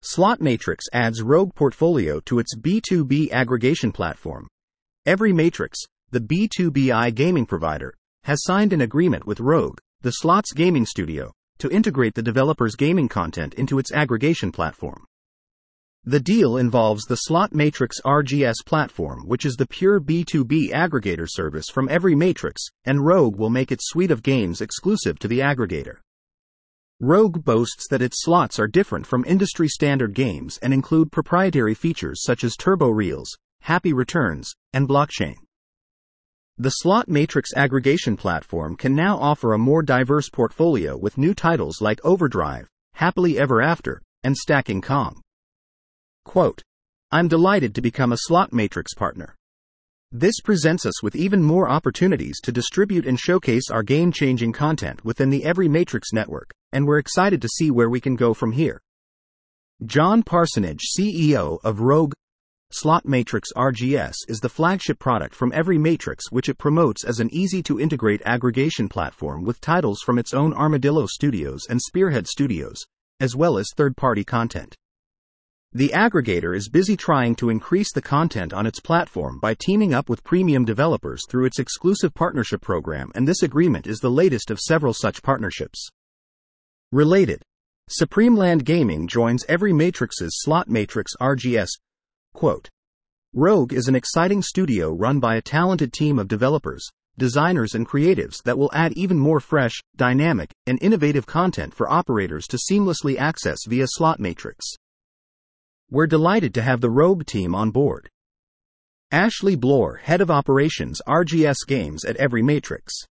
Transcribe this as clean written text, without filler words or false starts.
Slot Matrix adds Rogue Portfolio to its B2B aggregation platform. Every Matrix, the B2B gaming provider, has signed an agreement with Rogue, the slots gaming studio, to integrate the developer's gaming content into its aggregation platform. The deal involves the Slot Matrix RGS platform, which is the pure B2B aggregator service from Every Matrix, and Rogue will make its suite of games exclusive to the aggregator. Rogue boasts that its slots are different from industry-standard games and include proprietary features such as turbo reels, happy returns, and blockchain. The Slot Matrix aggregation platform can now offer a more diverse portfolio with new titles like Overdrive, Happily Ever After, and Stacking Kong. Quote, "I'm delighted to become a Slot Matrix partner. This presents us with even more opportunities to distribute and showcase our game-changing content within the Every Matrix network, and we're excited to see where we can go from here." John Parsonage, CEO of Rogue. Slot Matrix RGS is the flagship product from Every Matrix, which it promotes as an easy-to-integrate aggregation platform with titles from its own Armadillo Studios and Spearhead Studios, as well as third-party content. The aggregator is busy trying to increase the content on its platform by teaming up with premium developers through its exclusive partnership program, and this agreement is the latest of several such partnerships. Related, Supremeland Gaming joins Every Matrix's Slot Matrix RGS. Quote, "Rogue is an exciting studio run by a talented team of developers, designers and creatives that will add even more fresh, dynamic, and innovative content for operators to seamlessly access via Slot Matrix. We're delighted to have the Rogue team on board." Ashley Bloor, Head of Operations RGS Games at Every Matrix.